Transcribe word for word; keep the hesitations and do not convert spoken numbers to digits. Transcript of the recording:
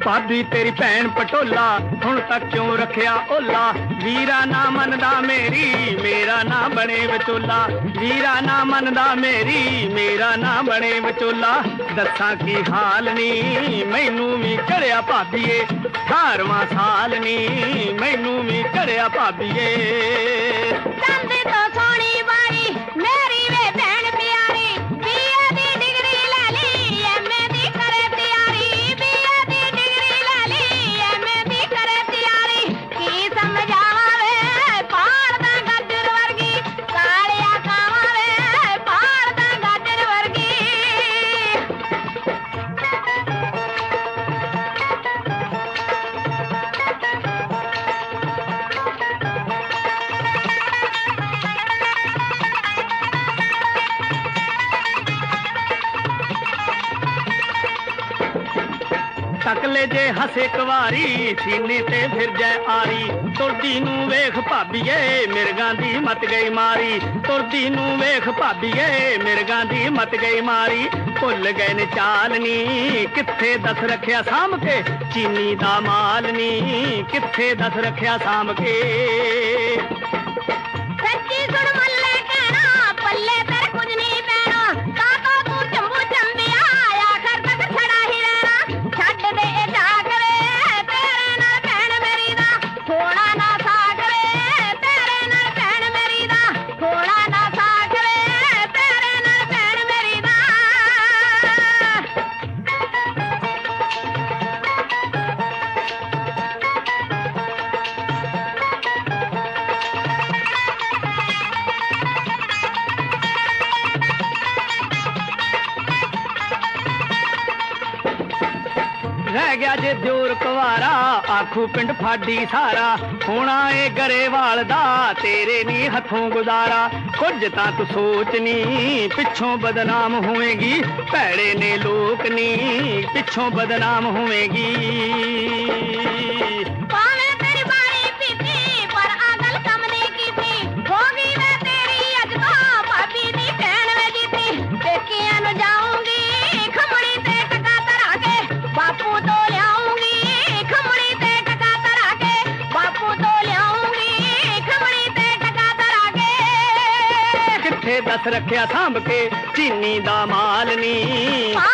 भाभी तेरी भैन पटोला हुण तक क्यों रखिया ओला। वीरा ना मनदा मेरी मेरा ना बने विचोला। वीरा ना मनदा मेरी मेरा ना बने विचोला। दस्सां की हाल नी मैनू भी चढ़िया भाभीए। अठारवां साल नी मैनू भी चढ़िया भाभीए। चंद तो सोनी बाई मेरी वे भैन प्यारी। बीए दी डिग्री ले ली एमए दी करे तैयारी। बीए दी डिग्री ले ली एमए दी करे तैयारी। की समझावा वे पाल दा गाजर वर्गी। कालिया कावा वे पाल दा गाजर वर्गी। तकले जे हसे कवारी सीने ते फिर जाए आरी। तुरदी नू वेख भाभीए मिर्गां दी मत गई मारी। तुरदी नू वेख भाभीए मिर्गां दी मत गई मारी। भुल गए ने चाल नी किथे दस रखिया साम के। चीनी दा माल नी किथे दस रखिया साम के। सच्ची सुन मल्ले कहना पल्ले तेरे कुछ नहीं पैना। काका तू चंबू चंबिया आखिर तक खड़ा ही रहना। छड्ड दे ए जाग वे तेरे नाल भैन मेरी दा थोड़ा ना साग वे। तेरे नाल भैन मेरी दा थोड़ा ना साग वे। तेरे नाल भैन मेरी दा। रह गया जे दियोर कुवारा आखू पिंड फाडी सारा। होना ए गरेवाल दा तेरे नी हथों गुजारा। कुछ तां तू सोच नी पिछों बदनाम होवेगी। भैड़े ने लोक नी पिछों बदनाम होवेगी। पावे तेरी बारी पीती पर अगल कम नहीं कीती। होगी वे तेरी अज तो भाभी दी भैन वे जीती। पेकियां नु जाऊंगी खमड़ी ते टका धरा के। बापू तो लियाऊंगी खमड़ी ते टका धरा के। बापू तो लियाऊंगी खमड़ी ते टका धरा के। किथे दस रखिया सांभ के चीनी दा माल नी।